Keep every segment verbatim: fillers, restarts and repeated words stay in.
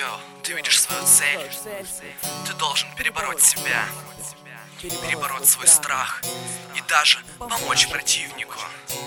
Йоу, ты видишь свою цель. Ты должен перебороть себя, перебороть свой страх и даже помочь противнику.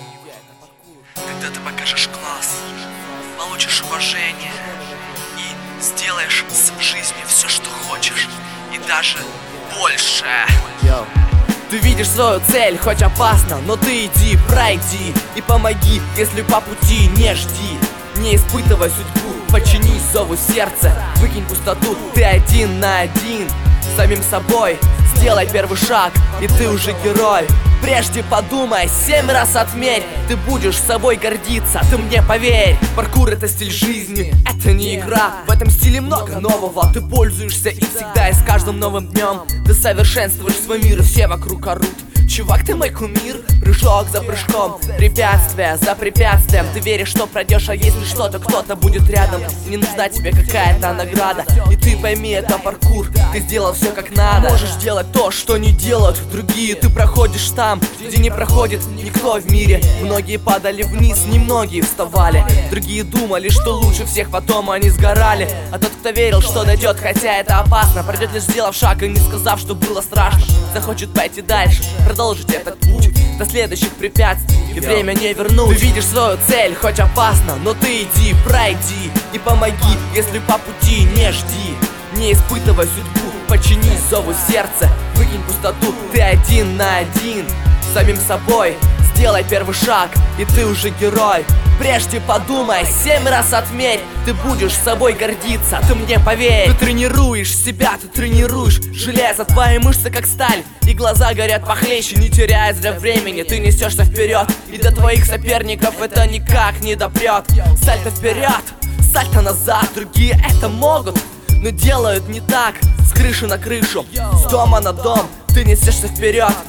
Когда ты покажешь класс, получишь уважение и сделаешь в жизни все, что хочешь, и даже больше. Йоу. Ты видишь свою цель, хоть опасно, но ты иди, пройди и помоги, если по пути не жди. Не испытывай судьбу, подчинись зову сердца, выкинь пустоту, ты один на один с самим собой. Сделай первый шаг, и ты уже герой. Прежде подумай, семь раз отмерь. Ты будешь собой гордиться, ты мне поверь. Паркур — это стиль жизни, это не игра. В этом стиле много нового, ты пользуешься и всегда, и с каждым новым днем ты совершенствуешь свой мир, и все вокруг орут: чувак, ты мой кумир. Прыжок за прыжком, препятствие за препятствием. Ты веришь, что пройдешь, а если что-то, кто-то будет рядом. И не нужна тебе какая-то награда. И ты пойми, это паркур, ты сделал все как надо. Можешь делать то, что не делают другие. Ты проходишь там, где не проходит никто в мире. Многие падали вниз, немногие вставали. Другие думали, что лучше всех, потом они сгорали. А тот, кто верил, что дойдет, хотя это опасно, пройдет, лишь сделав шаг и не сказав, что было страшно. Захочет пойти дальше, продолжить этот путь до следующих препятствий, и время не вернуть. Ты видишь свою цель, хоть опасно, но ты иди, пройди и помоги, если по пути не жди. Не испытывай судьбу, подчинись зову сердца, выкинь пустоту, ты один на один с самим собой. Сделай первый шаг, и ты уже герой. Прежде подумай, семь раз отмерь. Ты будешь собой гордиться, ты мне поверь. Ты тренируешь себя, ты тренируешь железо. Твои мышцы как сталь, и глаза горят похлеще. Не теряя зря времени, ты несешься вперед, и до твоих соперников это никак не допрет. Сальто вперед, сальто назад. Другие это могут, но делают не так. С крыши на крышу, с дома на дом, ты несешься вперед.